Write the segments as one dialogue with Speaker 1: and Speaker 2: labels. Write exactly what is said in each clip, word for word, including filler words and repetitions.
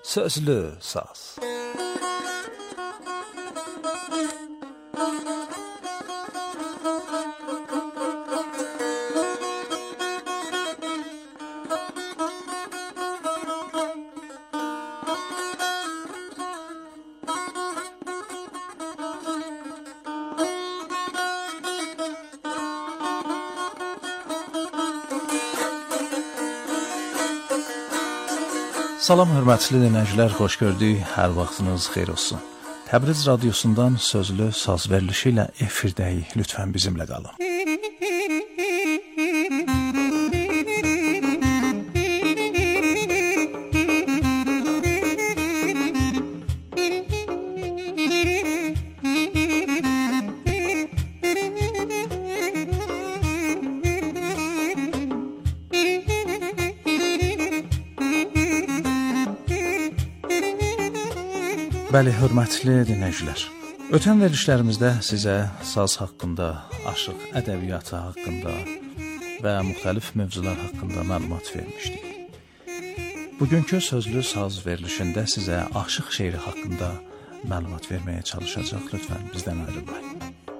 Speaker 1: Sözlü Saz. Salam hörmətli dinləyicilər, xoş gördük, hər vaxtınız xeyir olsun. Təbriz radiosundan sözlü saz verilişi ilə efirdəyik, lütfən bizimlə qalın. Bəli, hörmətli dinləyicilər. Ötən verilişlərimizdə sizə saz haqqında, aşıq ədəbiyyatı haqqında və müxtəlif mövzular haqqında məlumat vermişdik. Bugünkü sözlü saz verilişində sizə aşıq şeiri haqqında məlumat verməyə çalışacaq. Lütfən bizdən ayrılmayın.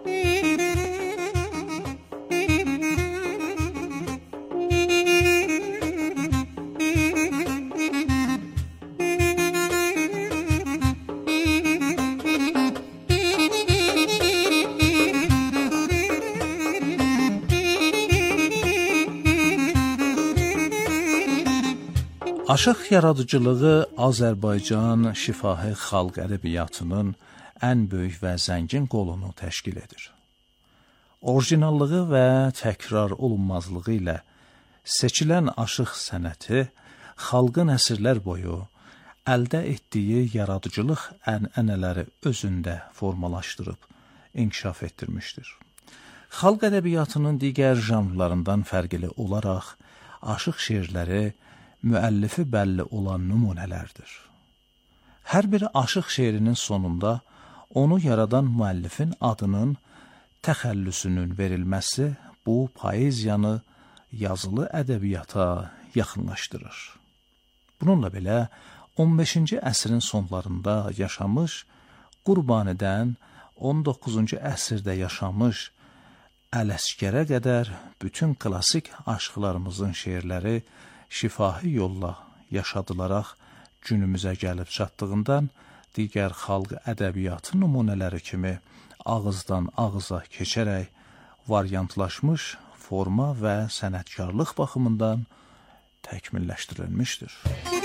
Speaker 1: Aşıq yaradıcılığı Azərbaycan şifahi xalq ədəbiyyatının ən böyük və zəngin qolunu təşkil edir. Orijinallığı və təkrar olunmazlığı ilə seçilən aşıq sənəti xalqın əsrlər boyu əldə etdiyi yaradıcılıq ənənələri özündə formalaşdırıb, inkişaf etdirmişdir. Xalq ədəbiyyatının digər janrlarından fərqli olaraq aşıq şeirləri müəllifi bəlli olan nümunələrdir. Hər bir aşıq şeirinin sonunda onu yaradan müəllifin adının təxəllüsünün verilməsi bu poeziyanı yazılı ədəbiyyata yaxınlaşdırır. Bununla belə on beşinci əsrin sonlarında yaşamış, Qurbanidən on doqquzuncu əsrdə yaşamış, Ələsgərə qədər bütün klassik aşıqlarımızın şeirləri şifahi yolla yaşadılaraq günümüzə gəlib çatdığından digər xalq ədəbiyyatı nümunələri kimi ağızdan ağıza keçərək variantlaşmış forma və sənətkarlıq baxımından təkmilləşdirilmişdir.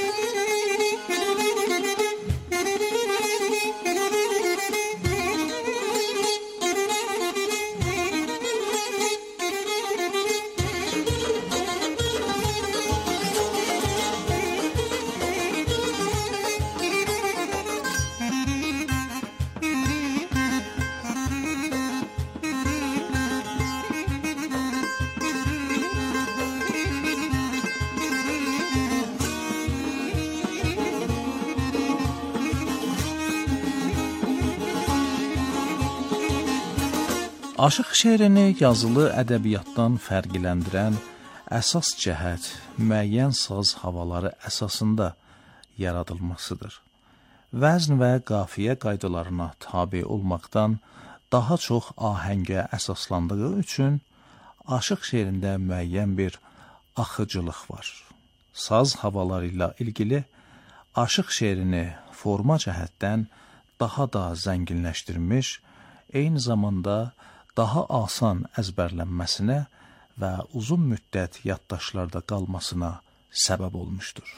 Speaker 1: Aşıq şeirini yazılı ədəbiyyatdan fərqləndirən əsas cəhət müəyyən saz havaları əsasında yaradılmasıdır. Vəzn və qafiyə qaydalarına tabe olmaqdan daha çox ahəngə əsaslandığı üçün aşıq şeirində müəyyən bir axıcılıq var. Saz havaları ilə ilgili aşıq şeirini forma cəhətdən daha da zənginləşdirmiş, eyni zamanda daha asan əzbərlənməsinə və uzun müddət yaddaşlarda qalmasına səbəb olmuşdur.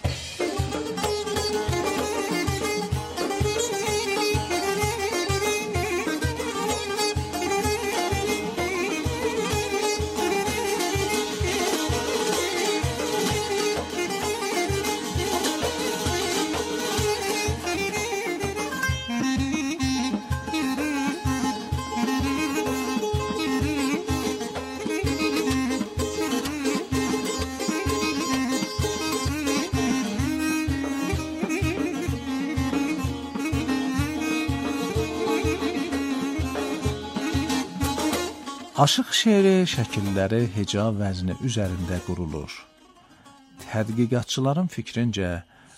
Speaker 1: Aşıq şeiri şəkilləri heca vəzni üzərində qurulur. Tədqiqatçıların fikrincə,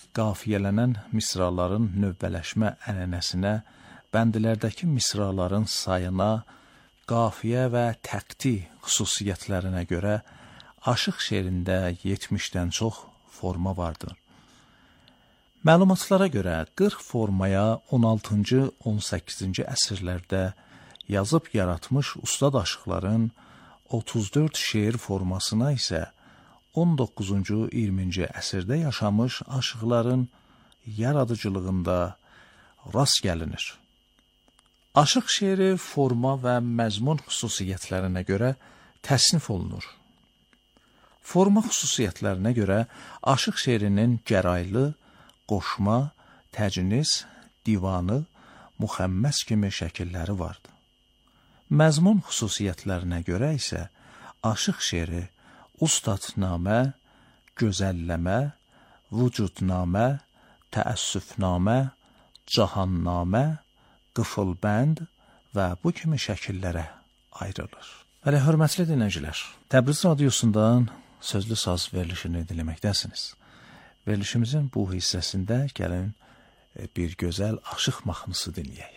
Speaker 1: qafiyələnən misraların növbələşmə ənənəsinə, bəndlərdəki misraların sayına, qafiyə və təqti xüsusiyyətlərinə görə aşıq şeirində yetmişdən çox forma vardır. Məlumatlara görə qırx formaya on altıncı on səkkizinci əsrlərdə yazıb yaratmış ustad aşıqların otuz dörd şeir formasına isə on doqquzuncu iyirminci əsrdə yaşamış aşıqların yaradıcılığında rast gəlinir. Aşıq şeiri forma və məzmun xüsusiyyətlərinə görə təsnif olunur. Forma xüsusiyyətlərinə görə aşıq şeirinin gəraylı, qoşma, təcnis, divanı, müxəmməs kimi şəkilləri vardır. Məzmun xüsusiyyətlərinə görə isə aşıq şeiri ustadnamə, gözəlləmə, vücudnamə, təəssüfnamə, cahannamə, qıfılbənd və bu kimi şəkillərə ayrılır. Bəli, hörmətli dinləyicilər, Təbriz radiosundan sözlü saz verilişini dinləməkdəsiniz. Verilişimizin bu hissəsində gəlin bir gözəl aşıq mahnısı dinləyək.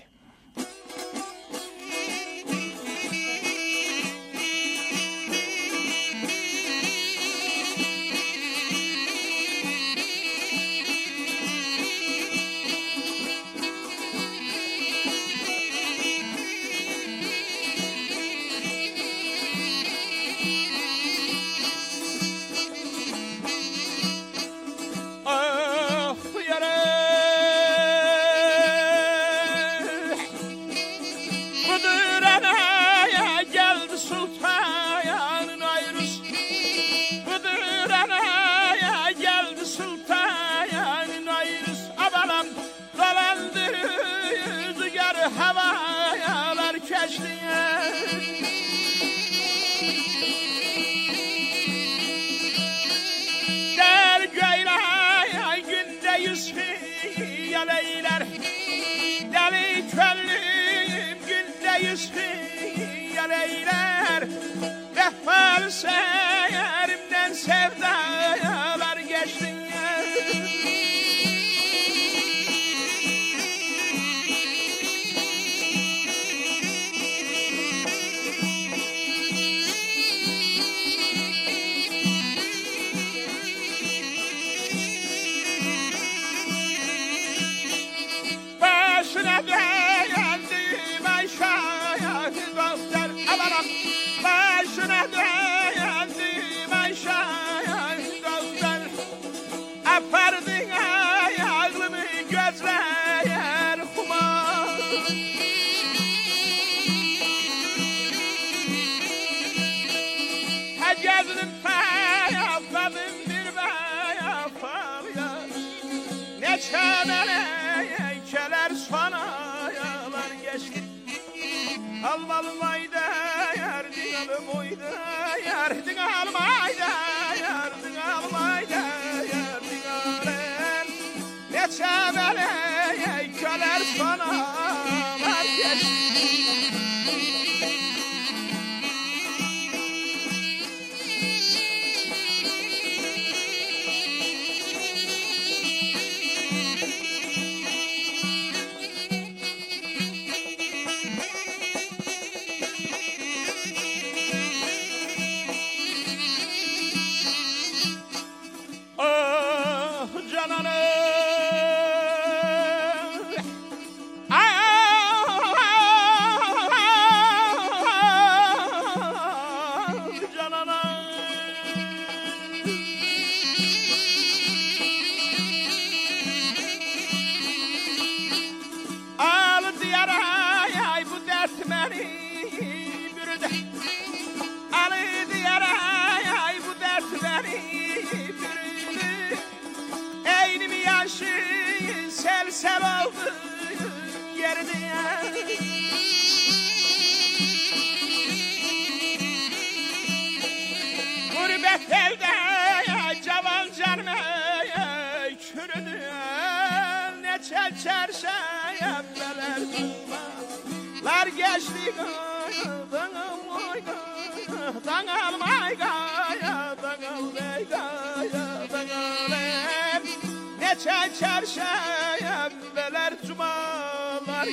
Speaker 2: çəkər şəbələr cumalar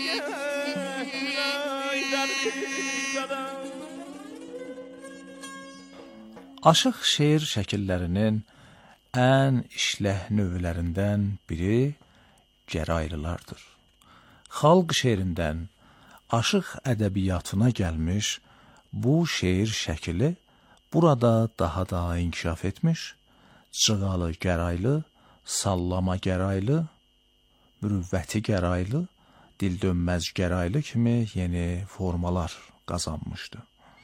Speaker 2: yaylar qadar.
Speaker 1: Aşıq şeir şəkillərinin ən işləh növlərindən biri gəraylılardır. Xalq şeirindən aşıq ədəbiyyatına gəlmiş bu şeir şəkili burada daha da inkişaf etmiş, cığalı gəraylı, sallama gəraylı, mürüvvəti gəraylı, dildönməz gəraylı kimi yeni formalar qazanmışdı.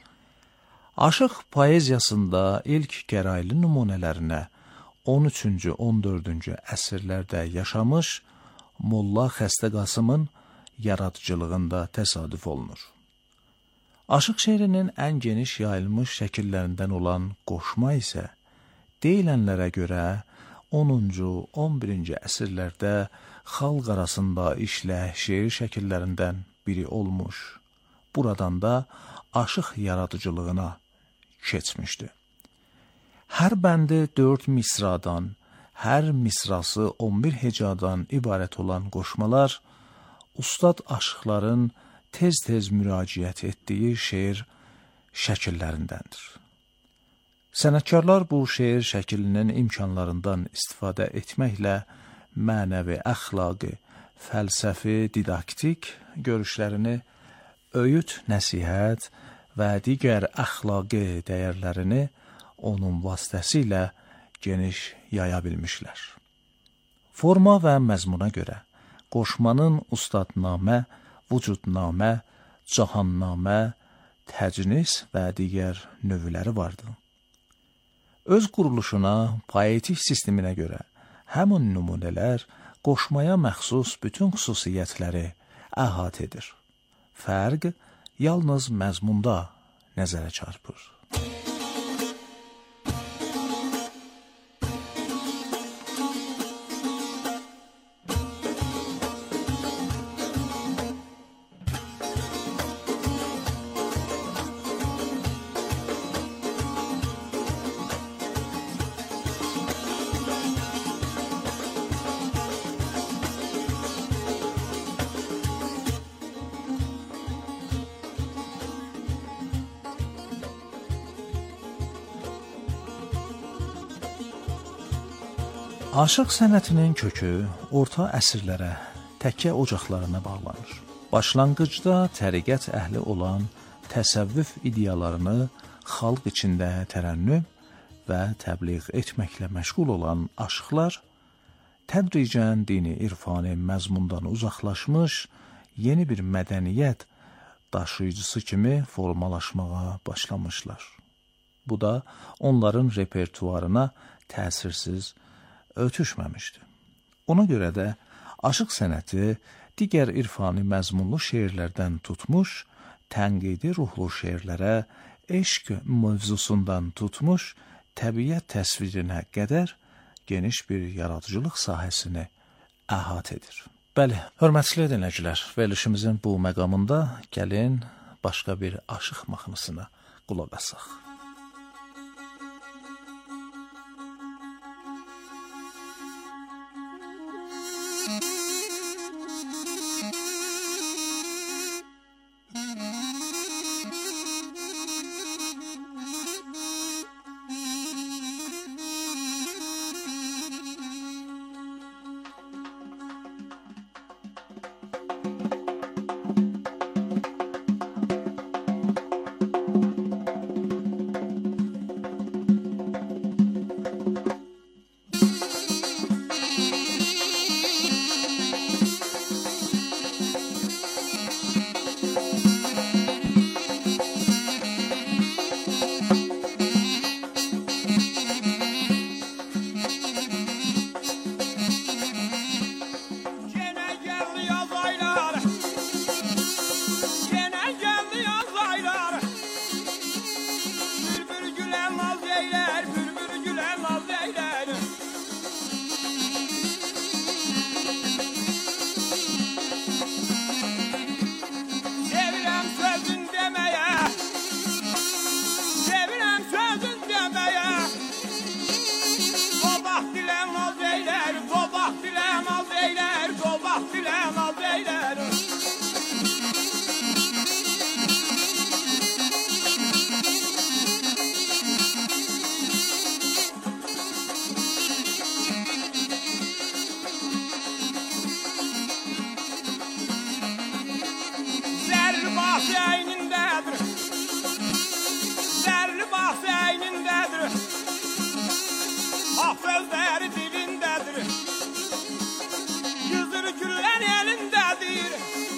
Speaker 1: Aşıq poeziyasında ilk gəraylı nümunələrinə on üçüncü on dördüncü əsrlərdə yaşamış Molla Xəstə Qasımın yaradıcılığında təsadüf olunur. Aşıq şeirinin ən geniş yayılmış şəkillərindən olan qoşma isə deyilənlərə görə onuncu on birinci əsrlərdə xalq arasında işləh şeir şəkillərindən biri olmuş. Buradan da aşıq yaradıcılığına keçmişdi. Hər bəndi dörd misradan, hər misrası on bir hecadan ibarət olan qoşmalar ustad aşıqların tez-tez müraciət etdiyi şeir şəkillərindəndir. Sənətkarlar bu şeir şəklinin imkanlarından istifadə etməklə mənəvi, əxlaqi, fəlsəfi, didaktik görüşlərini, öyüd, nəsihət və digər əxlaqi dəyərlərini onun vasitəsilə geniş yaya bilmişlər. Forma və məzmuna görə qoşmanın ustadnamə, vücudnamə, cahannamə, təcnis və digər növləri vardı. Öz quruluşuna, poetik sisteminə görə həmin nümunələr qoşmaya məxsus bütün xüsusiyyətləri əhatə edir. Fərq yalnız məzmunda nəzərə çarpır. Aşıq sənətinin kökü orta əsrlərə, təkkə ocaqlarına bağlanır. Başlanğıcda təriqət əhli olan təsəvvüf ideyalarını xalq içində tərənnüm və təbliğ etməklə məşğul olan aşıqlar tədricən dini irfani məzmundan uzaqlaşmış, yeni bir mədəniyyət daşıyıcısı kimi formalaşmağa başlamışlar. Bu da onların repertuarına təsirsiz ötüşməmişdi. Ona görə də aşıq sənəti digər irfani məzmunlu şeirlərdən tutmuş, tənqidi ruhlu şeirlərə, eşq mövzusundan tutmuş, təbiət təsvirinə qədər geniş bir yaradıcılıq sahəsini əhatə edir. Bəli, hörmətli dinləyicilər, verilişimizin bu məqamında gəlin başqa bir aşıq mahnısına qulaq asaq.
Speaker 2: bahsi eynindedir. Derli bahsi eynindedir. Hak sözleri dilindedir. Yüzür güller elindedir.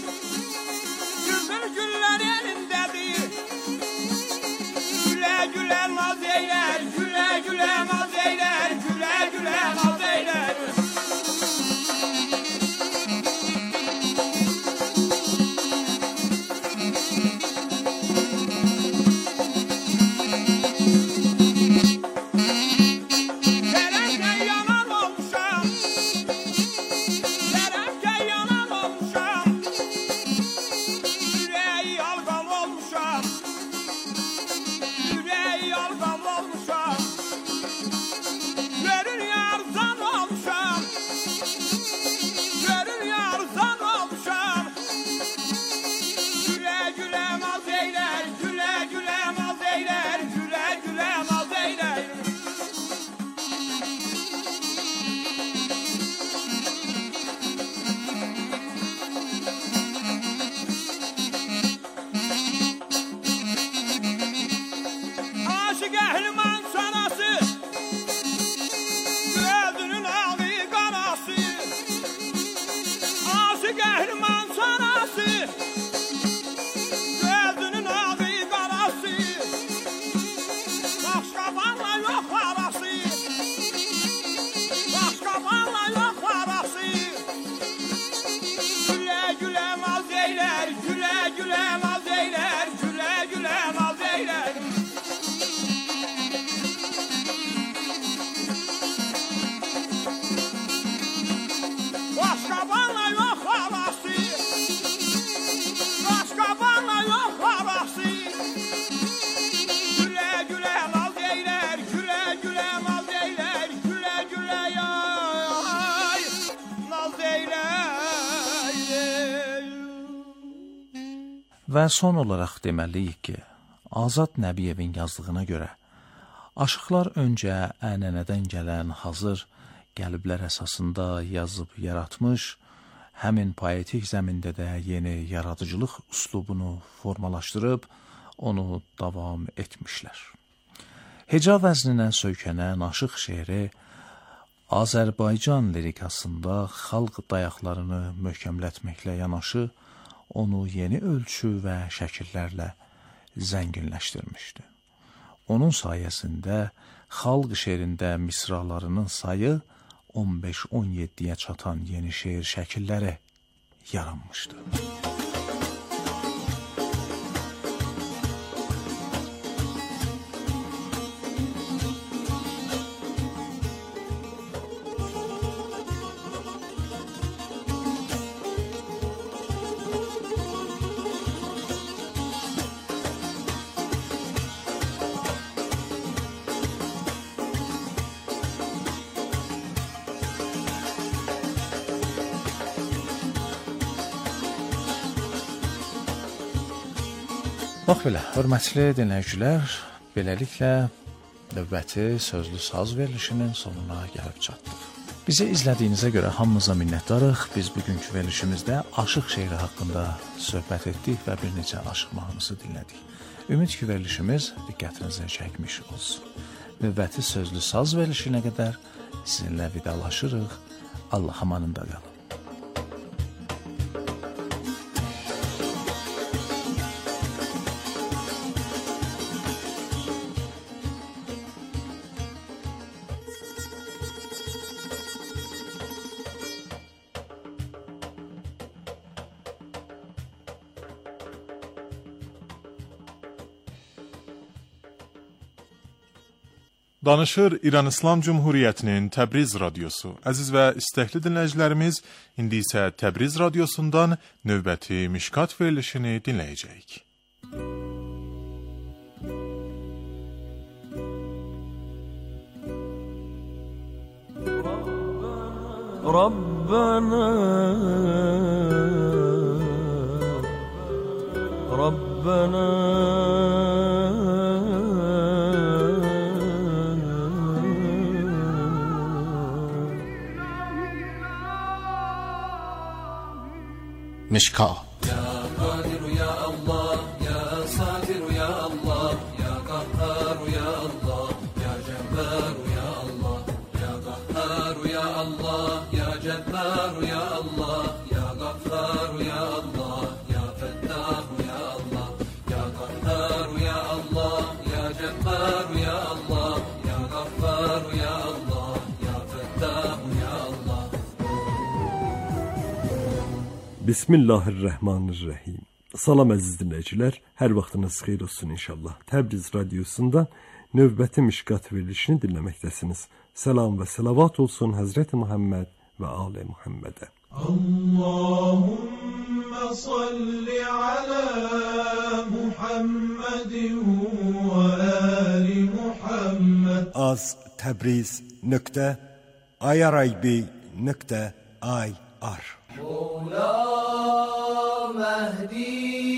Speaker 2: Yüzür güller elindedir. Güle güle naz eyler, güle güle naz eyler, güle güle naz eyler.
Speaker 1: Və son olaraq deməliyik ki, Azad Nəbiyevin yazdığına görə, aşıqlar öncə ənənədən gələn hazır qəliblər əsasında yazıb yaratmış, həmin poetik zəmində də yeni yaradıcılıq üslubunu formalaşdırıb, onu davam etmişlər. Heca vəzninə söykənən aşıq şeiri Azərbaycan lirikasında xalq dayaqlarını möhkəmlətməklə yanaşı, onu yeni ölçü və şəkillərlə zənginləşdirmişdi. Onun sayəsində xalq şeirində misralarının sayı on beş on yeddiyə çatan yeni şeir şəkilləri yaranmışdı. Bax belə, hörmətli dinləyicilər, beləliklə növbəti sözlü saz verilişinin sonuna gəlib çatdıq. Bizi izlədiyinizə görə hamımıza minnətdarıq. Biz bugünkü verilişimizdə aşıq şeiri haqqında söhbət etdik və bir neçə aşıq mahnısı dinlədik. Ümid ki, verilişimiz diqqətinizə çəkmiş olsun. Növbəti sözlü saz verilişinə qədər sizinlə vidalaşırıq. Allah amanında qalın.
Speaker 3: Danışır İran İslam Cumhuriyyətinin Təbriz radiosu. Əziz və istəkli dinləyicilərimiz, indi isə Təbriz radiosundan növbəti Mişkat verilişini dinləyəcəyik.
Speaker 4: Rabbana Rabbana
Speaker 1: Mişka.
Speaker 4: Ya Kadir ya Allah ستار يا الله يا جبار يا الله يا غفار يا الله يا فتاح يا الله يا قهار يا الله يا جبار يا الله يا غفار يا الله يا فتاح يا الله.
Speaker 5: Bismillahirrahmanirrahim. Salam əziz dinləyicilər, hər vaxtınız xeyir olsun inşallah. Təbriz Radiosu'nda növbəti Mişkat verilişini dinləməkdəsiniz. Salam və salavat olsun Həzrəti Muhammed və Ali Muhammedə.
Speaker 6: Allahümme salli ala Muhammedin və ali Muhammed.
Speaker 5: Az Təbriz nöqtə irib.ir
Speaker 4: Mevla Mehdi,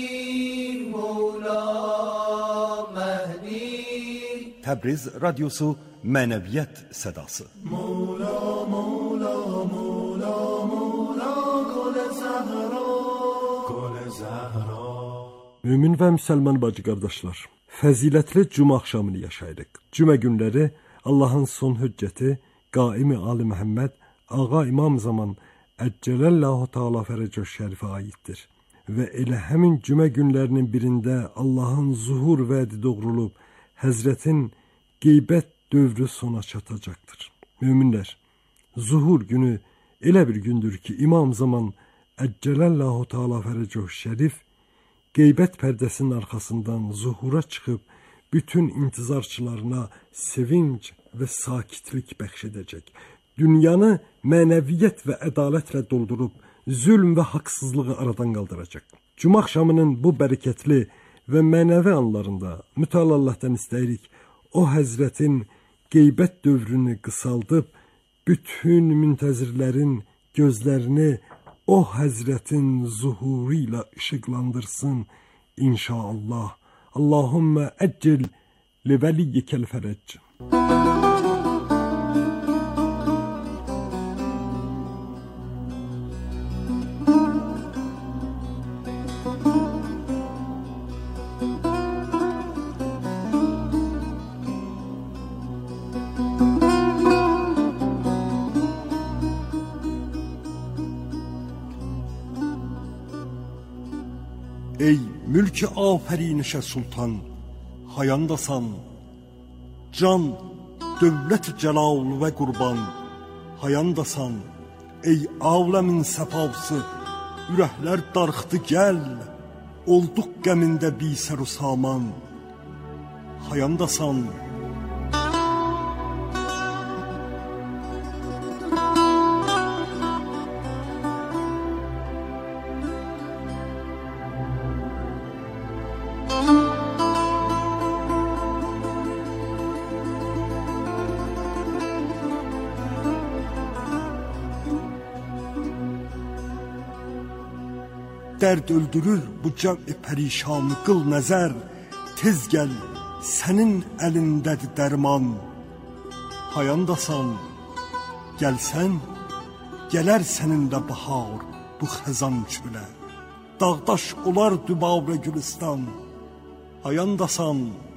Speaker 4: Mevla Mehdi.
Speaker 5: Təbriz Radiosu mənəviyyat sədası.
Speaker 6: Mevla, Mevla, Mevla, Mevla, Gül-i Zəhra, Gül-i Zəhra.
Speaker 5: Mümin və müsəlman bacı qardaşlar, fəzilətli cümə axşamını yaşayırıq. Cümə günləri Allahın son hüccəti Qaimi Ali Məhəmməd Ağa İmam Zaman Əccələllahu Teala Fərəcəh Şərifə aiddir. Və elə həmin cümə günlərinin birində Allahın zuhur vədi doğrulub, Həzrətin qeybət dövrü sona çatacaqdır. Möminlər, zuhur günü elə bir gündür ki, İmam Zaman Əccələllahu Teala Fərəcəh Şərif qeybət pərdəsinin arxasından zuhura çıxıb, bütün intizarçılarına sevinc və sakitlik bəxş edəcək. Dünyanı mənəviyyət və ədalətlə doldurub, zülm və haqsızlığı aradan qaldıracaq. Cümə axşamının bu bərəkətli və mənəvi anlarında mütəal Allahdan istəyirik, o Həzrətin qeybət dövrünü qısaldıb, bütün müntəzirlərin gözlərini o Həzrətin zuhuru ilə işıqlandırsın inşallah. Allahümme əccil li vəliyyikəl fərəcc. Ey mülk-i afərinişə sultan, hayandasan, can, dövlət-i cəlal və qurban, hayandasan, ey aləmin səfavsı, ürəklər darıxdı gəl, olduq qəmində bisər-u saman, hayandasan. Dərd öldürür bu cəm-i pərişanı, qıl nəzər, tez gəl, sənin əlindədir dərman. Hayandasan, gəlsən, gələr səninlə bahar bu xəzan çölə. Dağdaş olar dübavrə Gülistan, hayandasan.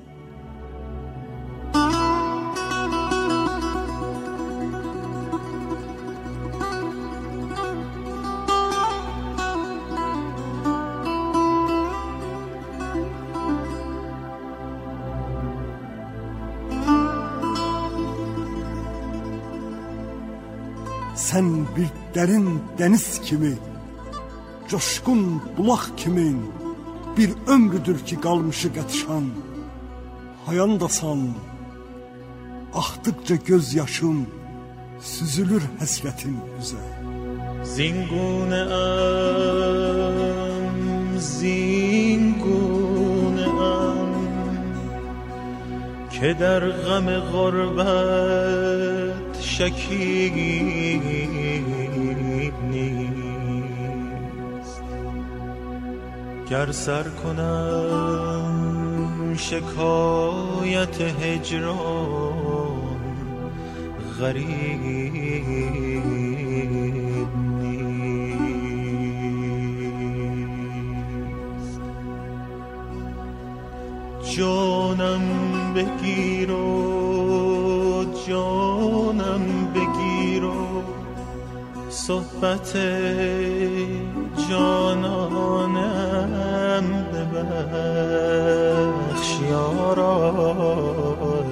Speaker 5: Sən bir dərin dəniz kimi, coşqun bulaq kimi, bir ömrüdür ki qalmışı qətşan. Hayandasan, axdıqca göz yaşım, süzülür həsrətin üzə.
Speaker 6: Zinguneam, zinguneam, که در غم غربت شکیب نیست. گر سر کنم شکایت هجران غریب نیست. جانم بگیر و جانم بگیر صحبت جانانم ببخش یارا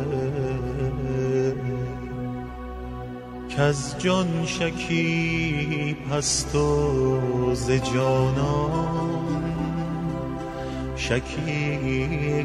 Speaker 6: کز جان شکیب هست و ز جانان شکیب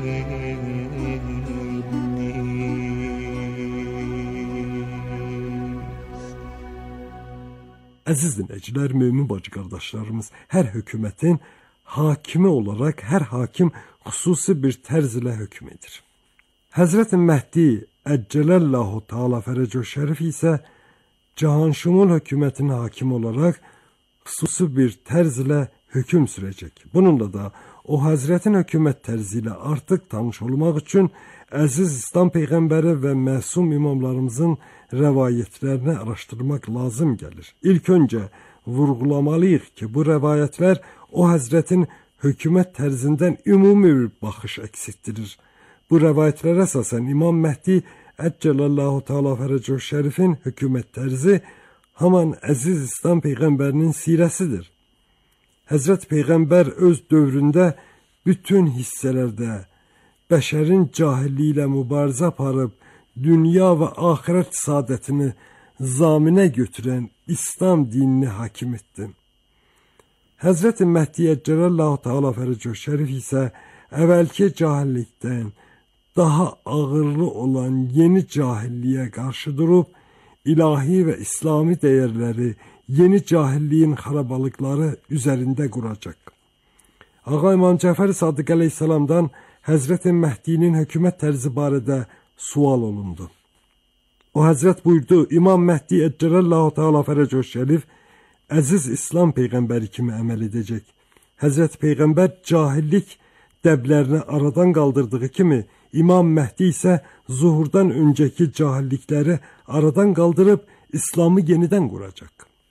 Speaker 5: Əziz dinləyicilər, mömin bacı qardaşlarımız, hər hökumətin hakimi olaraq hər hakim xüsusi bir tərz ilə hökm edir. Həzrət-i Məhdi Əccələllahu Teala Fərəcə Şərif isə cahanşumul hökumətin hakimi olaraq xüsusi bir tərz ilə hökm sürəcək. Bununla da o Həzrətin hökumət tərzi ilə artıq tanış olmaq üçün əziz İslam Peyğəmbəri və məsum imamlarımızın rəvayətlərini araşdırmaq lazım gəlir. İlk öncə vurğulamalıyıq ki, bu rəvayətlər o Həzrətin hökumət tərzindən ümumi bir baxış əks etdirir. Bu rəvayətlərə əsasən İmam Məhdi Əccələllahu Teala Fərəcə Şərifin hökumət tərzi haman əziz İslam Peyğəmbərinin sirəsidir. Həzrət Peyğəmbər öz dövründə bütün hissələrdə bəşərin cahilliyi ilə mübarizə aparıb, dünya və axirət saadətini zaminə götürən İslam dinini hakim etdi. Həzrət Məhdi Əccələllahu Teala Fərəcə Şərif isə əvvəlki cahillikdən daha ağırlı olan yeni cahilliyə qarşı durub, ilahi və İslami dəyərləri yeni cahilliyin xarabalıqları üzərində quracaq. Ağa İmam Cəfər Sadiq əleyhissalamdan Həzrət Məhdinin hökumət tərzi barədə sual olundu. O Həzrət buyurdu, İmam Məhdi Əccələllahu Teala Fərəcə Şərif əziz İslam Peyğəmbəri kimi əməl edəcək. Həzrət Peyğəmbər cahillik dəblərini aradan qaldırdığı kimi, İmam Məhdi isə zuhurdan öncəki cahillikləri aradan qaldırıb İslamı yenidən quracaq.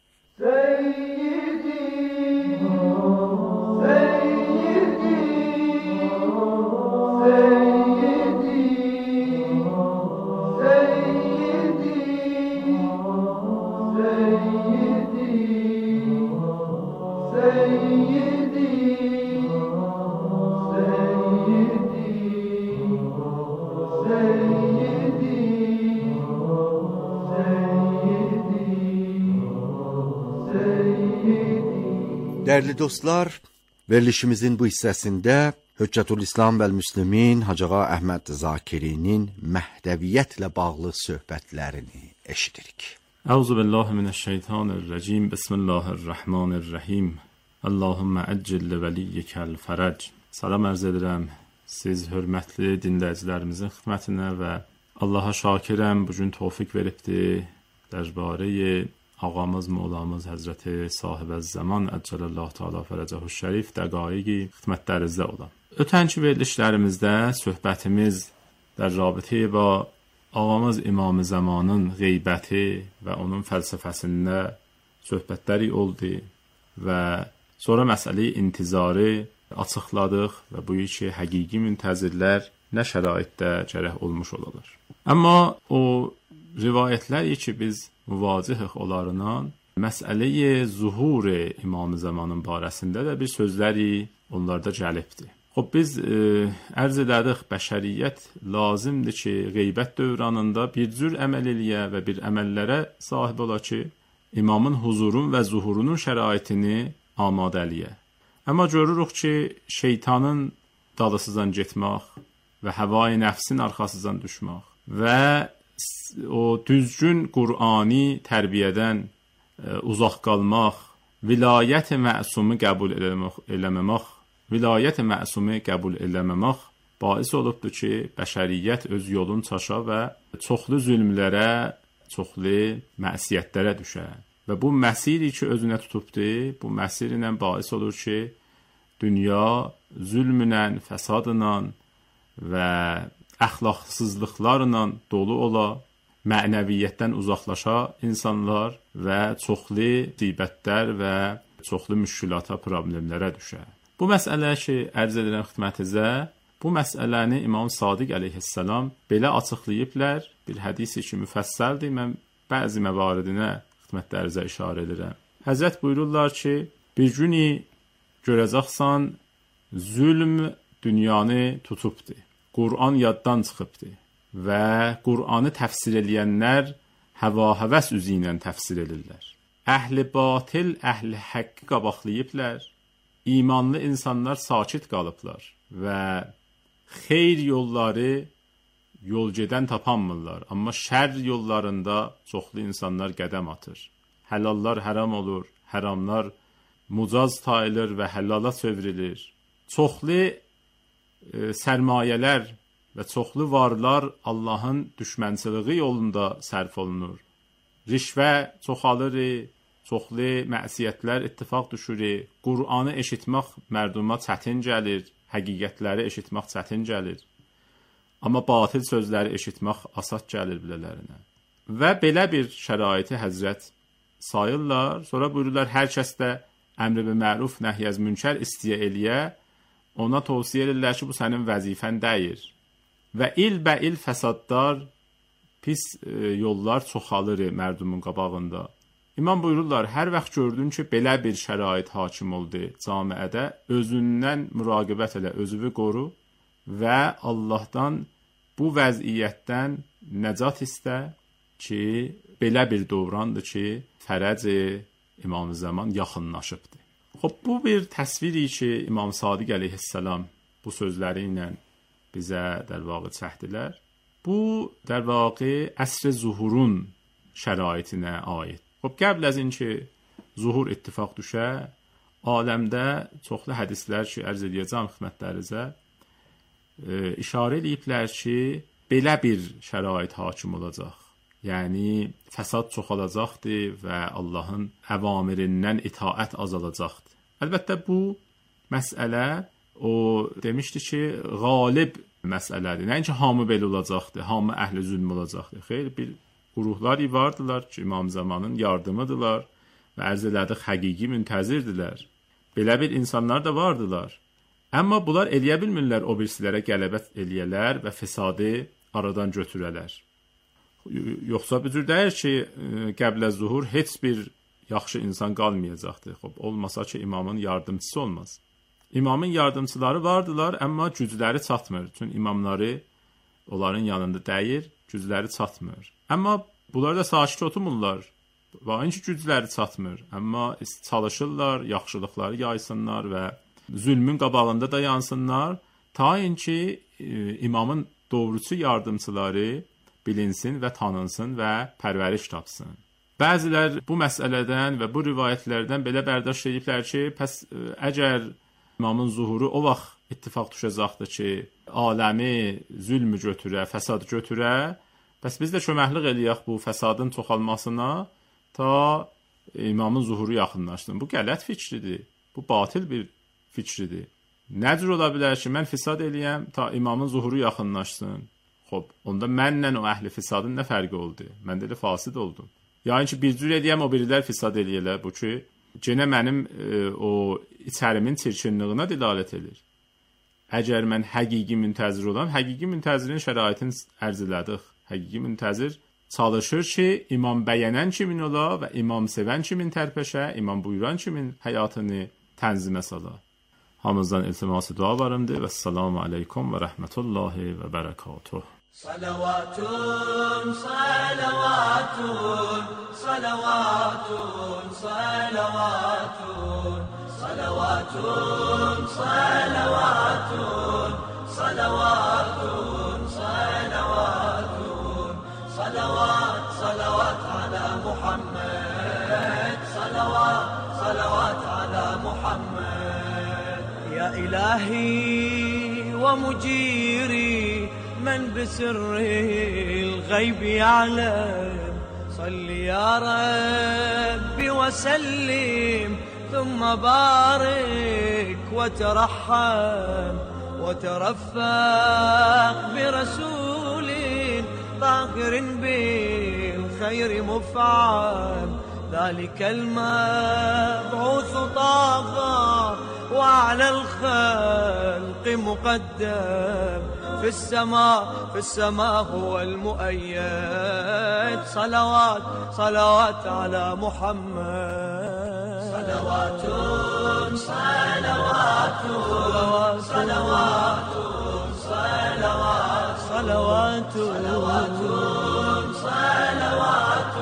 Speaker 7: Dəyərli dostlar, verilişimizin bu hissəsində Hüccətülislam və Müslimin Hacı Ağa Əhməd Zakirinin Məhdəviyyətlə bağlı söhbətlərini eşidirik.
Speaker 8: Əuzubillahi minəşşeytanirracim. Bismillahirrahmanirrahim. Allahümmə əccil li vəliyyikəl fərəc. Salam ərz edirəm siz hörmətli dinləyicilərimizin xidmətinə və Allaha şakirəm bugün tövfiq veribdi dərbarəyi ağamız, mövlamız Həzrəti Sahibəz Zaman Əccələllahu Teala Fərəcəhu Şərif dəqaiqi xidmətlərinizdə olan. Ötənki verilişlərimizdə söhbətimiz در رابطه با ağamız İmam-ı Zamanın qeybəti və onun fəlsəfəsində söhbətləri oldu və sonra məsələyi intizarı açıqladıq və bu ki, həqiqi müntəzirlər nə şəraitdə gərək olmuş olalar. Amma o rivayətlər ki, biz müvacihıq onlarla, məsələyi zuhur İmam-ı Zamanın barəsində də bir sözləri onlarda gəlibdir. Xub biz e, ərz edədik, bəşəriyyət lazımdır ki, qeybət dövranında bir cür əməl eləyə və bir əməllərə sahib ola ki, imamın huzurun və zuhurunun şəraitini amadə eləyə. Amma görürük ki, şeytanın dalısızdan getmək və həvai nəfsin arxasızdan düşmək və o düzgün Qur'ani tərbiyədən e, uzaq qalmaq, vilayət-i məsumu qəbul eləməmək, vilayət-i məsumu qəbul eləməmək bais olubdur ki, bəşəriyyət öz yolun çaşa və çoxlu zülmlərə, çoxlu məsiyyətlərə düşər. Və bu məsiri ki, özünə tutubdur, bu məsir ilə bais olur ki, dünya zülmünlə, fəsadla və əxlaqsızlıqlarla dolu ola, mənəviyyətdən uzaqlaşa insanlar və çoxlu qeybətlər və çoxlu müşkülata, problemlərə düşər. Bu məsələ ki, ərz edirəm xidmətinizə, bu məsələni İmam Sadiq əleyhissalam belə açıqlayıblar. Bir hədisi ki, müfəssəldir, mən bəzi məvaridinə xidmətlərinizə işarə edirəm. Həzrət buyururlar ki, bir günü görəcəksən zülm dünyanı tutubdur. Quran yaddan çıxıbdır və Quranı təfsir edənlər həva-həvəs üzü ilə təfsir edirlər. Əhli batil, əhli həqqi qabaqlayıblar. İmanlı insanlar sakit qalıblar və xeyr yolları yol gedən tapanmırlar. Amma şər yollarında çoxlu insanlar qədəm atır. Həlallar haram olur, haramlar mucaz sayılır və həlala çevrilir. Çoxlu e, sərmayələr və çoxlu varlar Allahın düşmənçiliyi yolunda sərf olunur. Rişvə çoxalır, çoxlu məsiyyətlər ittifaq düşür. Qur'anı eşitmək mərduma çətin gəlir, həqiqətləri eşitmək çətin gəlir. Amma batil sözləri eşitmək asad gəlir bilələrinə. Və belə bir şəraiti Həzrət sayırlar. Sonra buyururlar, hər kəs də əmr bil məruf, nəhy az münkər istəyə eləyə, ona tövsiyə edirlər ki, bu sənin vəzifən deyil. Və ilbə il fəsadlar, pis e, yollar çoxalır mərdumun qabağında. İmam buyururlar, hər vaxt gördün ki, belə bir şərait hakim oldu camiədə, özündən müraqibət elə, özünü qoru və Allahdan bu vəziyyətdən nəcat istə ki, belə bir dövrandır ki, fərəc İmam-ı Zaman yaxınlaşıbdır. Xoş, bu bir təsviri ki, İmam Sadiq əleyhissalam bu sözləri ilə bizə در واقع çəkdilər. Bu در واقع əsr zuhurun şəraitinə aid. Xoş, qəbl az inki zuhur ittifaq düşə, aləmdə çoxlu hədislər ki, ərz edəcəm xidmətlərinizə, e, işarə ediblər ki, belə bir şərait hakim olacaq. Yəni fəsad çoxalacaqdır və Allahın əvamirindən itaət azalacaqdır. Əlbəttə bu məsələ o demişdi ki, qalib məsələdir. Nəinki hamı belə olacaqdır, hamı əhli zülm olacaqdır. Xeyr, bir qurumlar vardılar ki, İmam Zamanın yardımıdırlar və ərz elədik həqiqi müntəzirdirlər. Belə bir insanlar da vardılar. Amma bunlar eləyə bilmirlər o birisilərə qələbət eləyələr və fəsadı aradan götürələr. Yoxsa bir cür deyir ki, qəblə zuhur heç bir yaxşı insan qalmayacaqdır. Xoş, olmasa ki, imamın yardımçısı olmaz. İmamın yardımçıları vardılar, amma gücləri çatmır. Çünki imamları onların yanında deyir, gücləri çatmır. Amma bunlar da sakit oturmurlar. Və inki gücləri çatmır. Amma çalışırlar, yaxşılıqları yaysınlar və zülmün qabağında da yansınlar. Ta inki e, imamın doğrucu yardımçıları bilinsin və tanınsın və pərvəriş tapsın. Bəzilər bu məsələdən və bu rivayətlərdən belə bərdaşt ediblər ki, pəs əgər imamın zuhuru o vaxt ittifaq düşəcəkdir ki, aləmi zülmü götürə, fəsad götürə, bəs biz də köməklik eləyək bu fəsadın çoxalmasına ta imamın zuhuru yaxınlaşsın. Bu qələt fikridir, bu batil bir fikridir. Nə cür ola bilər ki, mən fəsad eləyəm ta imamın zuhuru yaxınlaşsın? Xoş, onda mənlə o əhli fəsadın nə fərqi oldu? Mən də fasid oldum. Yəni ki, bir cür edəyəm, o birilər fəsad eləyələr. Bu ki, genə mənim e, o içərimin çirkinliyinə dilalət edir. Əgər mən həqiqi müntəzir olam, həqiqi müntəzirin şəraitini ərz elədik. Həqiqi müntəzir çalışır ki, imam bəyənən kimin ola və imam sevən kimin tərpəşə, imam buyuran kimin həyatını tənzimə sala. Hamımızdan iltiması dua varımdır və selamu aleykum və rəhmətullahi və bərəkatuh.
Speaker 2: Salavatun, salavatun, salavatun, salavatun, salavatun, salavatun, salavatun, salavatun, salavat, salavat ala Muhammed, salavat, salavat ala Muhammed. Ya ilahi wa mujiri من بسر الغيب يعلم صل يا ربي وسلم ثم بارك وترحم وترفق برسول طاهر بالخير مفعم ذلك المبعوث طاغى وعلى الخلق مقدم في السماء في السماء هو المؤيد صلوات صلوات على محمد.
Speaker 4: صلوات صلوات صلوات صلوات صلوات صلوات صلوات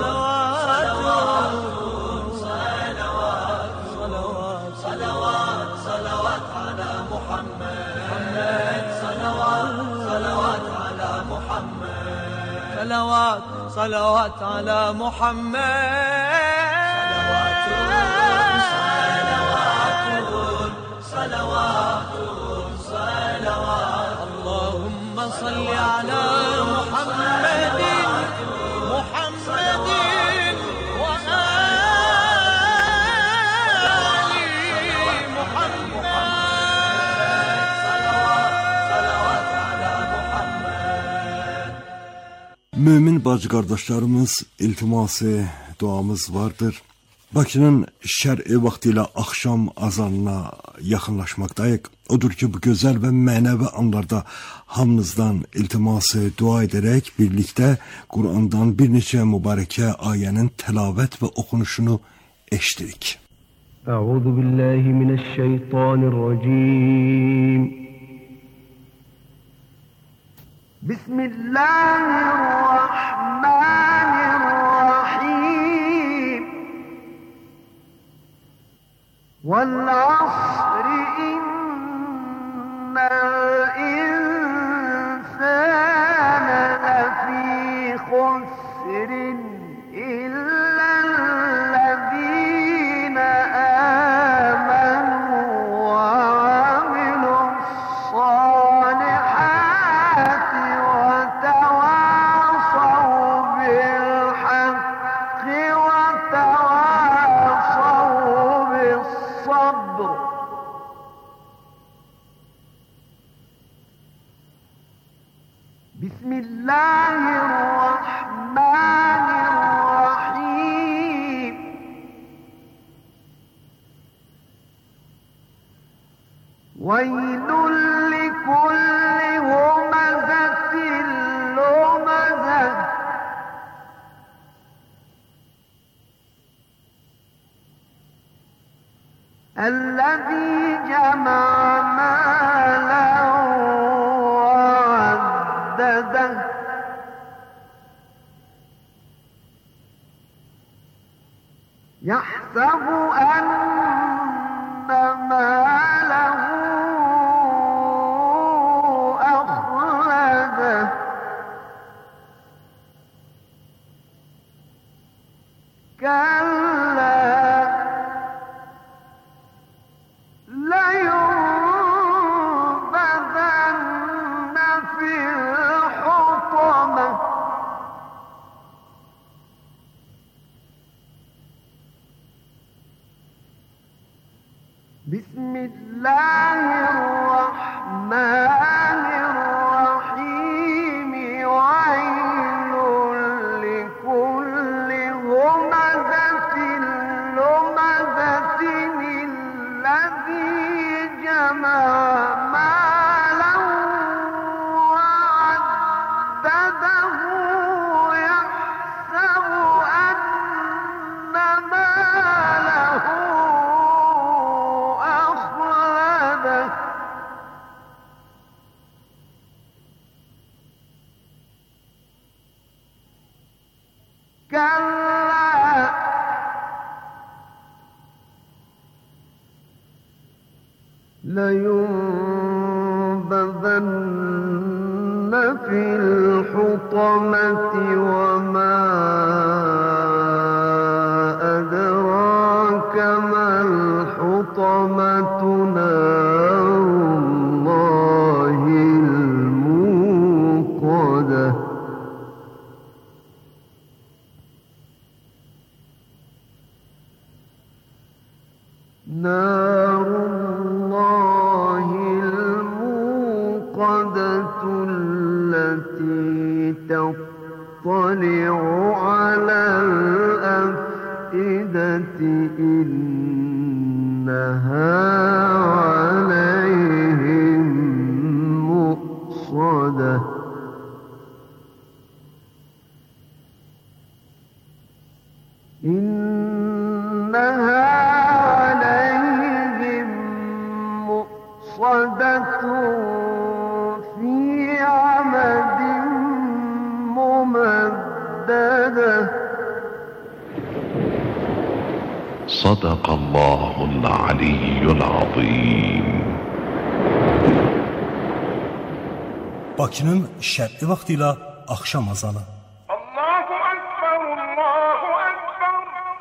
Speaker 4: صلوات صلوات صلوات على محمد صلوات صلوات على محمد صلوات صلوات على محمد صلوات صلوات اللهم صل على محمد محمد وآل محمد صلوات على محمد.
Speaker 5: Mümin bacı qardaşlarımız, iltiması, duamız vardır. Bakının şər'i vaxtı ilə axşam azanına yaxınlaşmaqdayıq. Odur ki, bu gözəl və mənəvi anlarda hamınızdan iltiması dua edərək birlikdə Qur'andan bir neçə mübarəkə ayənin təlavət və oxunuşunu eşdirik.
Speaker 9: Əuzu billahi mineşşeytanirracim. Bismillahirrahmanirrahim. وَالْعَصْرِ إِنَّ الْإِنسَانَ لَفِي خُسْرٍ إِلَّا الَّذِينَ آمَنُوا وَعَمِلُوا الصَّالِحَاتِ وَتَوَاصَوْا بِالْحَقِّ وَتَوَاصَوْا بالصبر. بسم الله الرحمن الرحيم. ويل لكل همزة لمزة الذي جمع مالا وعدده يحسب أن ماله أخلده كلا لينبذن في الحطمة بسم الله الرحمن الرحيم. ويل لكل همزة لمزة الذي جمع مالا وعدده يحسب أن ماله أخلده كلا لينبذن في الحطمة وما أدراك ما الحطمة نار الله الموقدة نار الله الموقدة التي تطلع على الأفئدة إنها عليهم مؤصدة إنها
Speaker 10: صدق الله العلی العظیم.
Speaker 11: Bakının şərqi vaxtı ilə axşam azanı.
Speaker 2: Allahu Ekber, Allahu Ekber.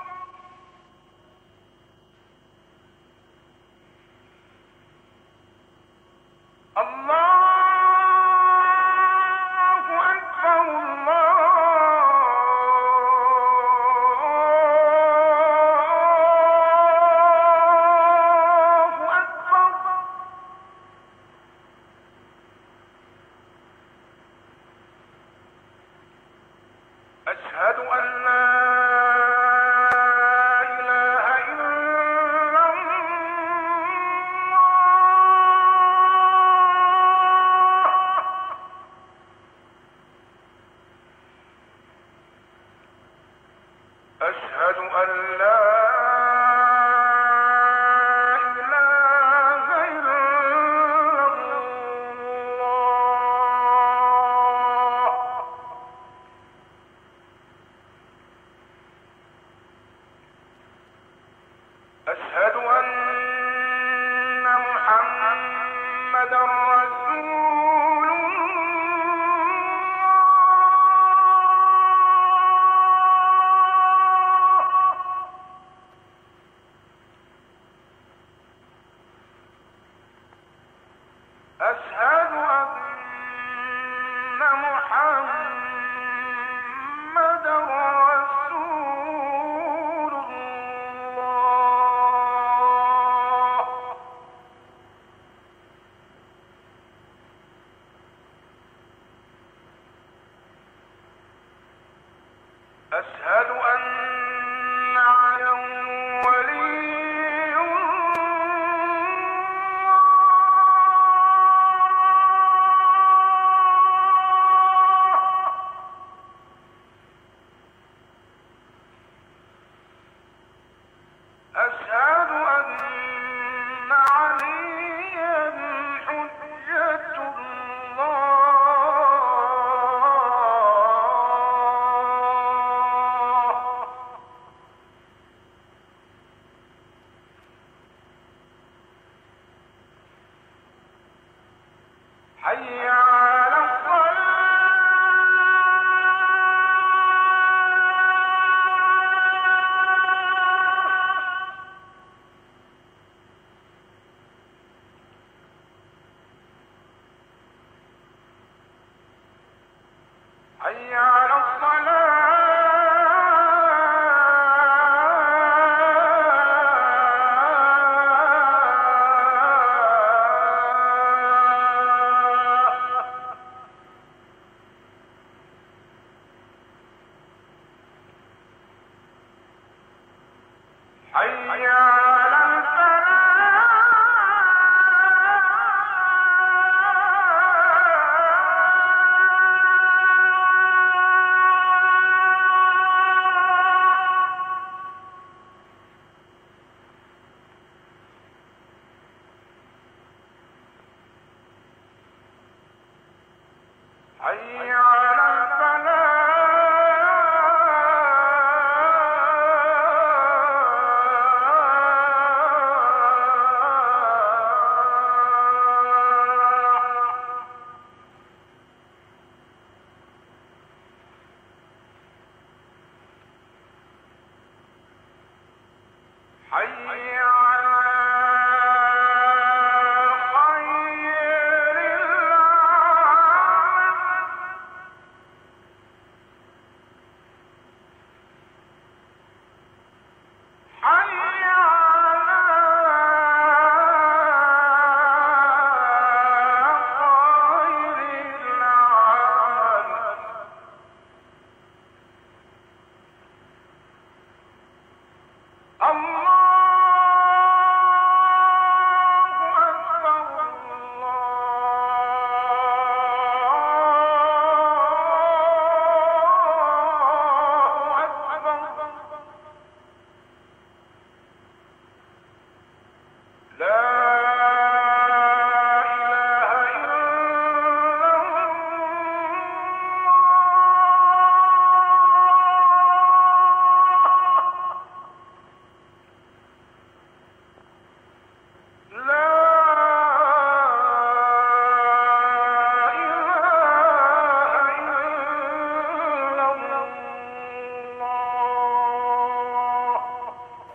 Speaker 2: Allahu Ekber, Allahu Ekber. أشهد أن لا إله إلا الله. أشهد أن لا إله إلا الله. أشهد أن محمدا رسول الله. أشهد أن محمدا رسول الله. أشهد أن عليا ولي أشهد أن عليا حجة الله. حي على الصلاة. حي على الصلاة. حي على الفلاح. حي على الفلاح. حي على خير العمل. حي على خير العمل. الله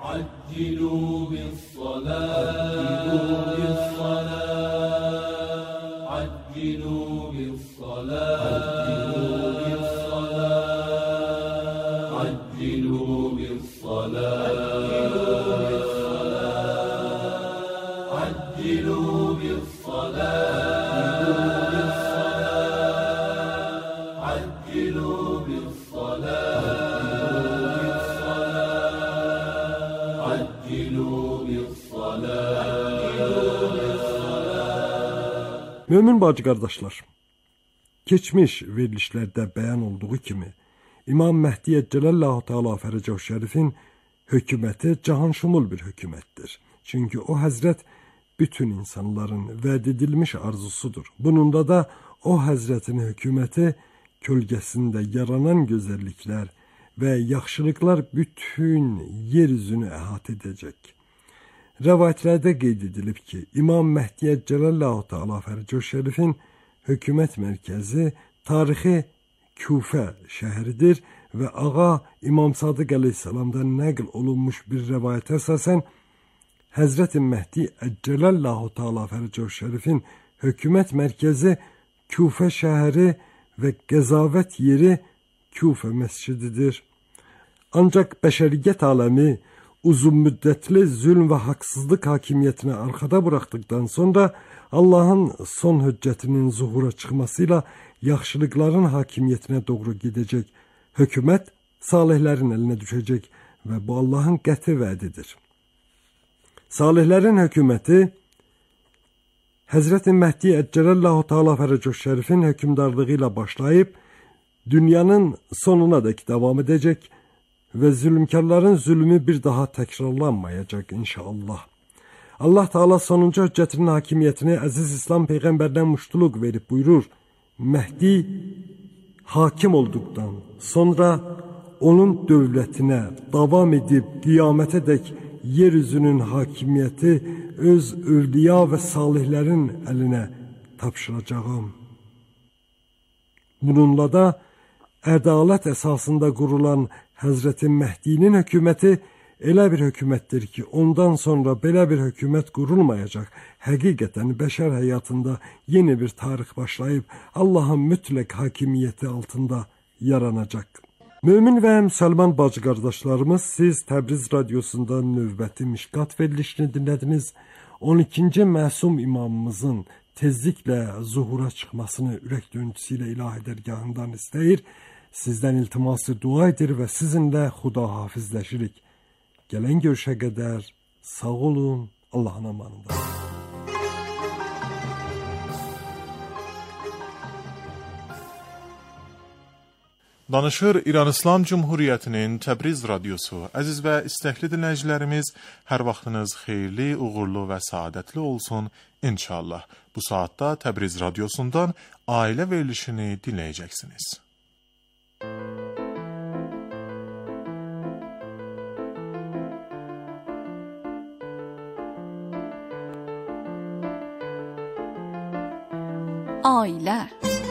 Speaker 4: عجلوا بالصلاة عجلوا بالصلاة عجلوا بالصلاة عجلوا بالصلاة عجلوا
Speaker 5: Mömin bacı qardaşlar, keçmiş verilişlərdə bəyan olduğu kimi, İmam Məhdi Cələllahu Teala Fərəcəh Şərifin hökuməti cahanşumul bir hökumətdir. Çünki o həzrət bütün insanların vəd edilmiş arzusudur. Bununda da o həzrətin hökuməti kölgəsində yaranan gözəlliklər və yaxşılıqlar bütün yer üzünü əhatə edəcək. Rəvayətlərdə qeyd edilib ki, İmam Məhdi Cələllahu Teala Fərəcəh Şərifin hökumət mərkəzi tarixi Küfə şəhəridir və ağa İmam Sadiq əleyhissalamdan nəql olunmuş bir rəvayətə əsasən Həzrəti Məhdi Cələllahu Teala Fərəcəh Şərifin hökumət mərkəzi Küfə şəhəri və qəzavət yeri Küfə məscididir. Ancaq bəşəriyyət aləmi uzun müddətli zülm və haqsızlıq hakimiyyətini arxada buraxdıqdan sonra Allahın son hüccətinin zuhura çıxmasıyla yaxşılıqların hakimiyyətinə doğru gedəcək. Hökumət salihlərin əlinə düşəcək və bu Allahın qəti vədidir. Salihlərin hökuməti Həzrəti Məhdi Cələllahu Teala Fərəcəh Şərifin hökmdarlığı ilə başlayıb dünyanın sonuna dək davam edəcək və zülmkarların zülmü bir daha təkrarlanmayacaq inşallah. Allah Teala sonuncu hüccətinin hakimiyyətini əziz İslam Peyğəmbərinə muştuluq verib buyurur. Məhdi hakim olduqdan sonra onun dövlətinə davam edib qiyamətə dək yeryüzünün hakimiyyəti öz övliya və salihlərin əlinə tapşıracağım. Bununla da ədalət əsasında qurulan Həzrəti Məhdinin hökuməti elə bir hökumətdir ki, ondan sonra belə bir hökumət qurulmayacaq. Həqiqətən bəşər həyatında yeni bir tarix başlayıb Allahın mütləq hakimiyyəti altında yaranacaq. Mömin və müsəlman bacı qardaşlarımız, siz Təbriz Radiosunda növbəti Mişkat verilişini dinlədiniz. on ikinci məsum imamımızın tezliklə zuhura çıxmasını ürək döyüntüsü ilə ilahi dərgahından istəyir. Sizdən iltiması dua edir və sizinlə xuda hafizləşirik. Gələn görüşə qədər sağ olun, Allahın amanında.
Speaker 3: Danışır İran İslam Cumhuriyyətinin Təbriz Radiosu. Əziz və istəkli dinləyicilərimiz, hər vaxtınız xeyirli, uğurlu və saadətli olsun inşallah. Bu saatda Təbriz Radiosundan ailə verilişini dinləyəcəksiniz.
Speaker 12: Ailə.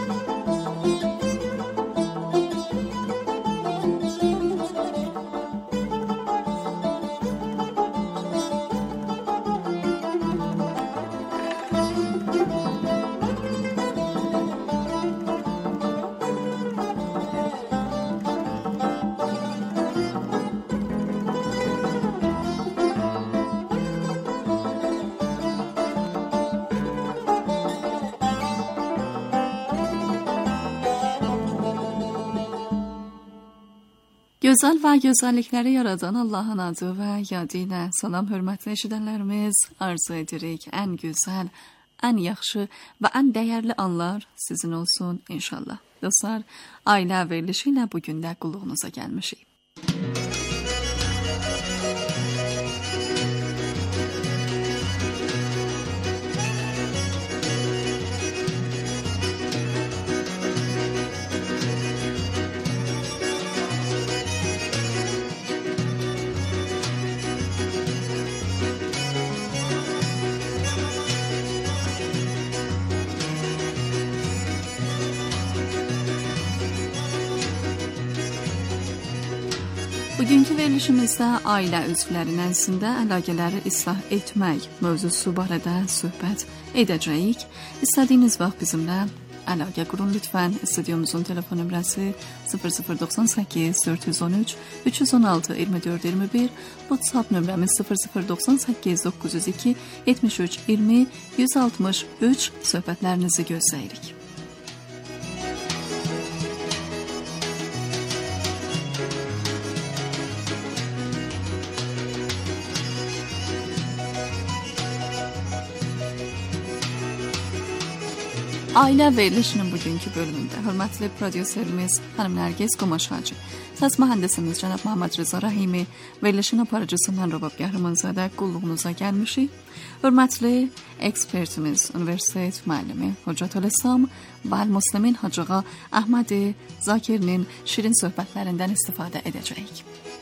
Speaker 12: Gözəl və gözəllikləri yaradan Allahın adı və yadı ilə salam hörmətli eşidənlərimiz, arzu edirik ən gözəl, ən yaxşı və ən dəyərli anlar sizin olsun inşallah. Dostlar, ailə verilişi ilə bugün də qulluğunuza gəlmişik. Bugünkü verilişimizdə ailə üzvləri nəzdində əlaqələri islah etmək mövzusu barədə söhbət edəcəyik. İstədiyiniz vaxt bizimlə əlaqə qurun lütfən. Stüdyomuzun telefon nömrəsi sıfır sıfır doxsan səkkiz dörd yüz on üç üç yüz on altı iyirmi dörd iyirmi bir, WhatsApp nömrəmiz sıfır sıfır doxsan səkkiz doqquz yüz iki yetmiş üç iyirmi yüz altmış üç. Söhbətlərinizi gözləyirik. Ailə verilişinin bugünkü bölümündə hörmətli prodüserimiz xanım Nərgiz Qumaşhacı, səs mühəndisimiz cənab Muhammed Rıza Rahimi, verilişin aparıcısı mən Rəbab Qəhrəmanzadə qulluğunuza gəlmişik. Hörmətli ekspertimiz, universitet müəllimi Hüccətülislam və Müslimin Hacı Ağa Əhməd Zakirinin şirin söhbətlərindən istifadə edəcəyik.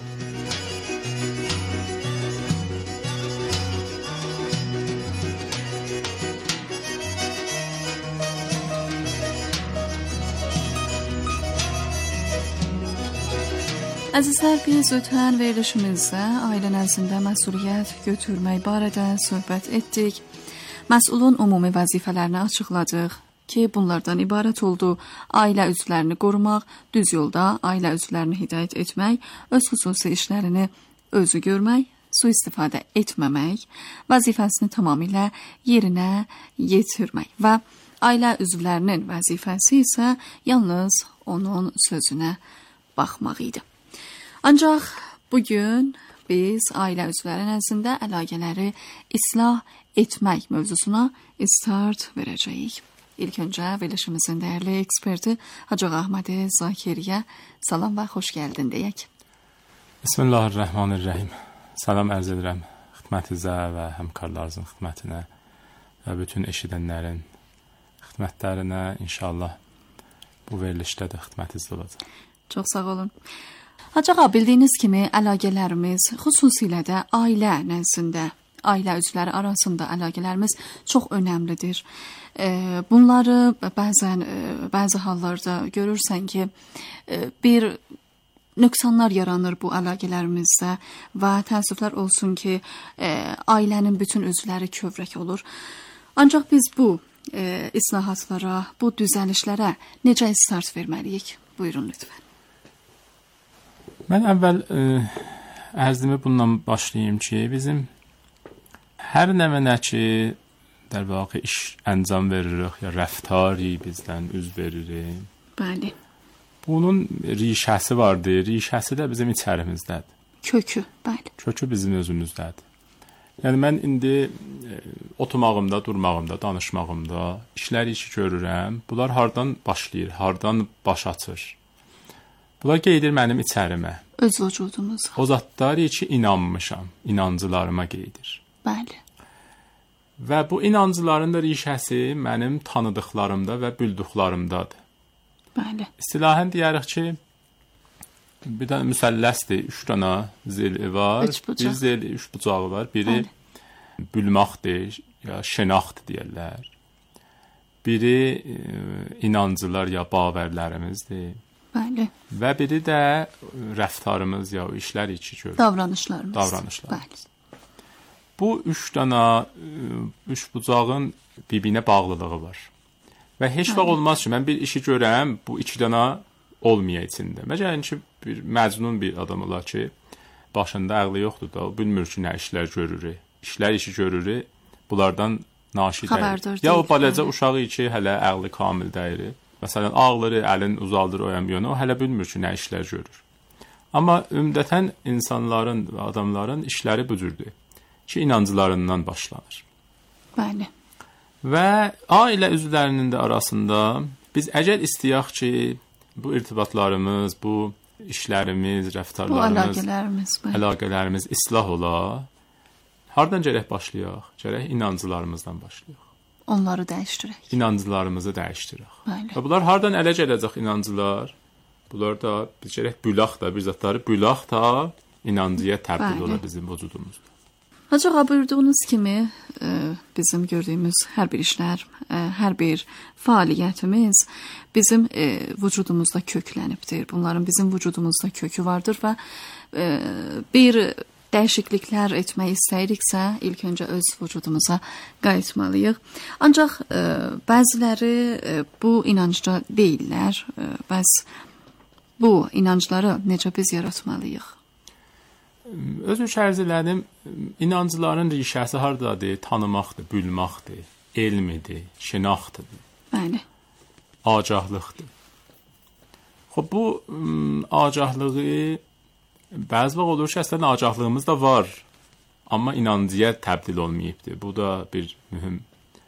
Speaker 12: Əzizlər, biz ötən verilişimizdə ailə nəzdində məsuliyyət götürmək barədə söhbət etdik. Məsulun ümumi vəzifələrini açıqladıq ki, bunlardan ibarət oldu: ailə üzvlərini qorumaq, düz yolda ailə üzvlərini hidayət etmək, öz xüsusi işlərini özü görmək, sui-istifadə etməmək, vəzifəsini tamamilə yerinə yetirmək və ailə üzvlərinin vəzifəsi isə yalnız onun sözünə baxmaq idi. Ancaq bugün biz ailə üzvləri nəzdində əlaqələri islah etmək mövzusuna start verəcəyik. İlk öncə verilişimizin dəyərli eksperti Hacı Ağa Əhməd Zakiriyə salam və xoş gəldin deyək.
Speaker 8: Bismillahirrahmanirrahim. Salam ərz edirəm xidmətinizə və həmkarlarınızın xidmətinə və bütün eşidənlərin xidmətlərinə. İnşallah bu verilişdə də xidmətinizdə olacaq.
Speaker 12: Çox sağ olun. Hacı Ağa, bildiyiniz kimi əlaqələrimiz, xüsusilə də ailə nəzdində, ailə üzvləri arasında əlaqələrimiz çox önəmlidir. Bunları bəzən, bəzi hallarda görürsən ki, bir nöqsanlar yaranır bu əlaqələrimizdə və təəssüflər olsun ki, ailənin bütün üzvləri kövrək olur. Ancaq biz bu islahatlara, bu düzəlişlərə necə start verməliyik? Buyurun lütfən.
Speaker 8: Mən əvvəl ə, ərzimi bundan başlayayım ki, bizim hər nə mənə ki, در واقع iş əncam veririk, ya rəftari bizdən üz veririk.
Speaker 12: Bəli.
Speaker 8: Bunun rişəsi vardır, rişəsi də bizim içərimizdədir.
Speaker 12: Kökü, bəli.
Speaker 8: Kökü bizim özümüzdədir. Yəni mən indi ə, oturmağımda, durmağımda, danışmağımda işləri ki görürəm, bunlar hardan başlayır, hardan baş açır? Bunlar qeydir mənim içərimə.
Speaker 12: Öz vücudumuza.
Speaker 8: O zatlar ki inanmışam, inancılarıma qeydir.
Speaker 12: Bəli.
Speaker 8: Və bu inancıların da rişəsi mənim tanıdıqlarımda və bilduqlarımdadır.
Speaker 12: Bəli.
Speaker 8: İstilahən deyərik ki, bir dənə müsəlləsdir, üç dənə zeli var, bir zeli, üç bucağı var. Biri Bəli. Bülmaqdır, ya şenaxt deyərlər. Biri e, inancılar ya bavərlərimizdir.
Speaker 12: Bəli.
Speaker 8: Və biri də rəftarımız ya işlər içi görür.
Speaker 12: Davranışlarımız.
Speaker 8: Davranışlarımız. Bəli. Bu üç dənə, üç bucağın bir-birinə bağlılığı var. Və heç vaxt olmaz ki, mən bir işi görəm, bu iki dənə olmaya içində. Məsələn ki, bir məcnun bir adam olar ki, başında ağlı yoxdur da, bilmir ki, nə işlər görür. İşlər işi görür, bunlardan naşi deyil. Ya o balaca yəni. Uşağı ki, hələ ağlı kamil deyil. Məsələn, ağları, əlin uzaldır o yana, o hələ bilmir ki, nə işlər görür. Amma ümumən insanların, adamların işləri bu cürdür ki, inancılarından başlanır.
Speaker 12: Bəli.
Speaker 8: Və ailə üzvlərinin də arasında biz əgər istəyək ki, bu irtibatlarımız, bu işlərimiz, rəftarlarımız,
Speaker 12: bu əlaqələrimiz,
Speaker 8: əlaqələrimiz islah ola, hardan gərək başlayaq? Gərək inancılarımızdan başlayaq.
Speaker 12: Onları dəyişdirək.
Speaker 8: İnancılarımızı dəyişdirək.
Speaker 12: Bəli.
Speaker 8: Və bunlar hardan ələ gələcək inancılar? Bunlar da biz gərək bülaq da, bir zatları bülaq da inancıya təbdil ola bizim vücudumuzda.
Speaker 12: Acaba buyurduğunuz kimi e, bizim gördüğümüz her bir işler, e, her bir faaliyetimiz bizim e, vücudumuzda köklenipdir. Bunların bizim vücudumuzda kökü vardır ve e, bir dəyişikliklər etmək istəyiriksə, ilk öncə öz vücudumuza qayıtmalıyıq. Ancaq e, bəziləri e, bu inancda deyirlər. E, bəs bu inancları necə biz yaratmalıyıq?
Speaker 8: Özüm şərz elədim, inancların rişəsi hardadır? Tanımaqdır, bilməkdir, elmidir, şinaxtıdır.
Speaker 12: Bəli.
Speaker 8: Agahlıqdır. Xub bu agahlığı bəzi vaxt olur ki, əslən agahlığımız da var, amma inancıya təbdil olmayıbdır. Bu da bir mühüm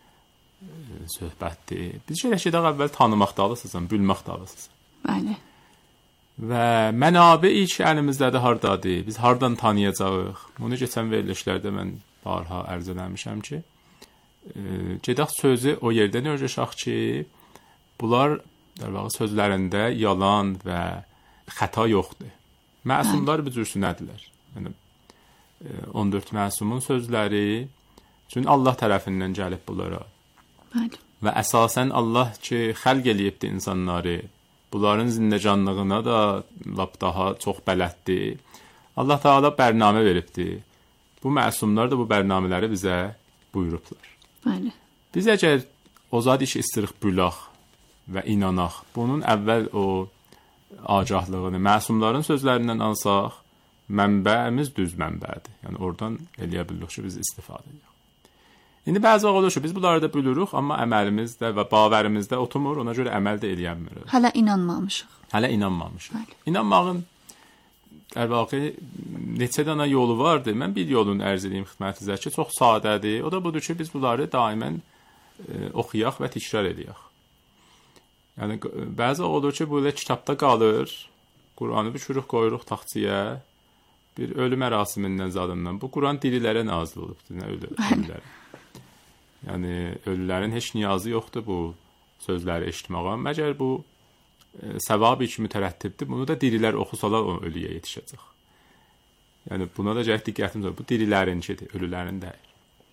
Speaker 8: söhbətdir. Biz şeylə şeydən əvvəl tanımaq dalısızsan, bilmək dalısızsan.
Speaker 12: Bəli.
Speaker 8: Və mənabə ilk əlimizdədir hardadır? Biz hardan tanıyacağıq? Bunu keçən verilişlərdə mən barha ərz eləmişəm ki, e, gedək sözü o yerdən öyrəşək ki, bunlar dəqiq sözlərində yalan və xəta yoxdur. Məsumlar bu cürsünədirlər. Yəni on dörd məsumun sözləri üçün Allah tərəfindən gəlib bunlara.
Speaker 12: Bəli.
Speaker 8: Və əsasən Allah ki, xəlq eləyibdi insanları. Bunların zindəcanlığına da lap daha çox bələddir. Allah Taala bərnamə veribdi. Bu məsumlar da bu bərnamələri bizə buyurublar.
Speaker 12: Bəli.
Speaker 8: Biz əgər o zad iş istiriq bülaq və inanaq, bunun əvvəl o agahlığını məsumların sözlərindən alsaq, mənbəmiz düz mənbədir. Yəni oradan eləyə bilirik ki, biz istifadə edirik. İndi bəzi vaxt olur ki, biz bunları da bilirik, amma əməlimizdə və bağvərimizdə oturmur, ona görə əməl də eləyənmirik.
Speaker 12: Hələ inanmamışıq.
Speaker 8: Hələ inanmamışıq.
Speaker 12: Bəli.
Speaker 8: İnanmağın hər vaxtı neçə dənə yolu vardır. Mən bir yolunu ərz edeyim xidmətinizə ki, çox sadədir. O da budur ki, biz bunları daimən e, oxuyaq və təkrar edək. Yəni bəzi vaxt olur ki, bu elə kitabda qalır. Quranı bükürük, qoyuruq taxtçıya. Bir ölü mərasimindən zadından. Bu Quran dirilərə nazil olubdur, nə ölü ölülərə. Yəni ölülərin heç niyazı yoxdur bu sözləri eşitməyə. Məgər bu e, səvab kimi tərəttibdir. Bunu da dirilər oxusalar o ölüyə yetişəcək. Yəni buna da gərək diqqətimiz olsun. Bu dirilərinkidir, ölülərin deyil.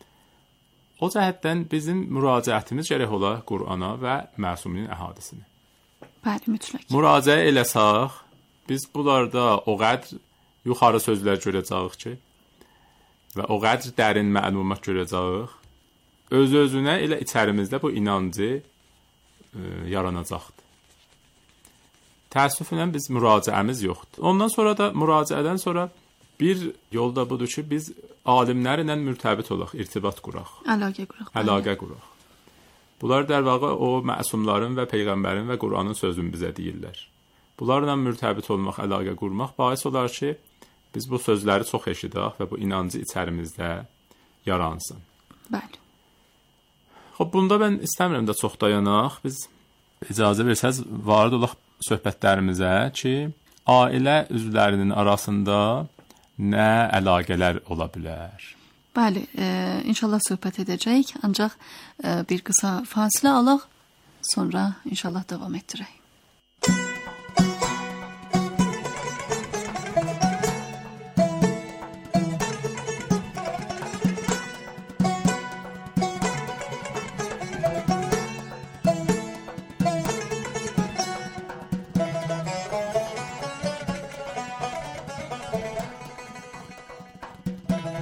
Speaker 8: O cəhətdən bizim müraciətimiz gərək ola Qurana və məsuminin əhadisinə.
Speaker 12: Bəli, mütləq.
Speaker 8: Müraciə eləsək, biz bunlarda o qədər yuxarı sözlər görəcəyik ki, və o qədər dərin məlumat görəcəyik. Öz-özünə elə içərimizdə bu inancı e, yaranacaqdır. Təəssüflə biz müraciəmiz yoxdur. Ondan sonra da müraciədən sonra bir yol da budur ki, biz alimlərlə mürtəbit olaq, irtibat quraq.
Speaker 12: Əlaqə quraq.
Speaker 8: Əlaqə quraq. Bunlar dərvaqa o məsumların və peyğəmbərin və Quranın sözünü bizə deyirlər. Bunlarla mürtəbit olmaq, əlaqə qurmaq bais olar ki, biz bu sözləri çox eşidək və bu inancı içərimizdə yaransın.
Speaker 12: Bəli.
Speaker 8: Xoş, bunda mən istəmirəm də çox dayanaq. Biz icazə versəz varid olaq söhbətlərimizə ki, ailə üzvlərinin arasında nə əlaqələr ola bilər?
Speaker 12: Bəli, e, inşallah söhbət edəcəyik, ancaq e, bir qısa fasilə alaq, sonra inşallah davam etdirək.